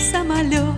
самолет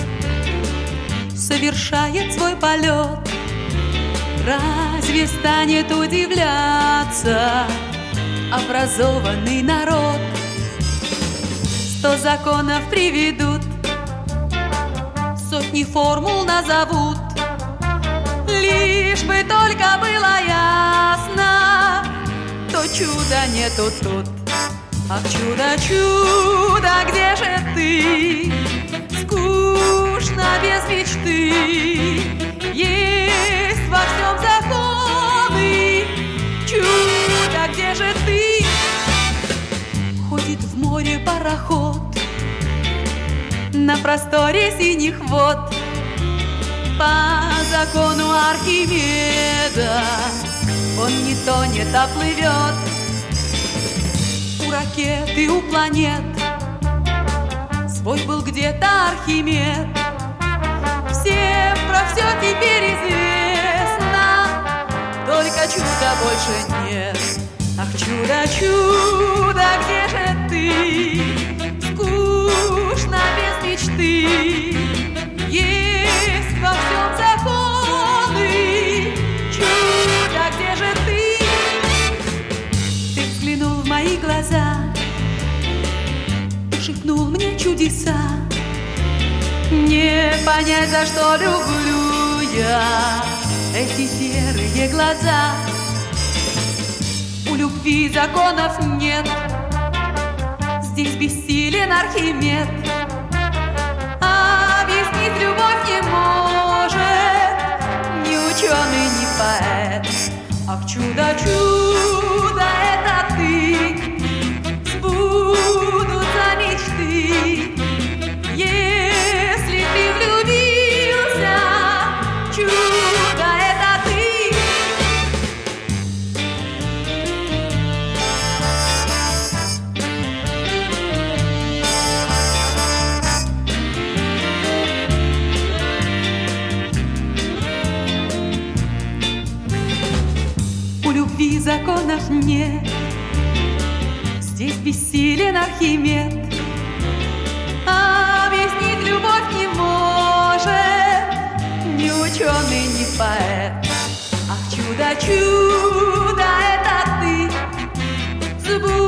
совершает свой полет, разве станет удивляться образованный народ? 100 законов приведут, сотни формул назовут, лишь бы только было ясно, то чуда нету тут. Ах, чудо, чудо, где же ты? Скучно без мечты. Есть во всем законы. Чудо, где же ты? Ходит в море пароход на просторе синих вод. По закону Архимеда он не тонет, а плывет. У ракет и у планет свой был где-то Архимед. Всем про все теперь известно, только чуда больше нет. Ах, чудо, чудо, где же ты? Скучно без мечты. Есть во всем законы. Чудо, где же ты? Ты взглянул в мои глаза, шепнул мне чудеса. Не понять, за что люблю я эти серые глаза. У любви законов нет, здесь бессилен Архимед. Объяснить любовь не может ни ученый, ни поэт. Ах, чудо, чудо, это ты, сбудутся мечты. Если ты влюбился, чудо, это ты. У любви законов нет, здесь бессилен Архимед. Объяснить любовь не может ни ученый, ни поэт. Ах, чудо, чудо, это ты,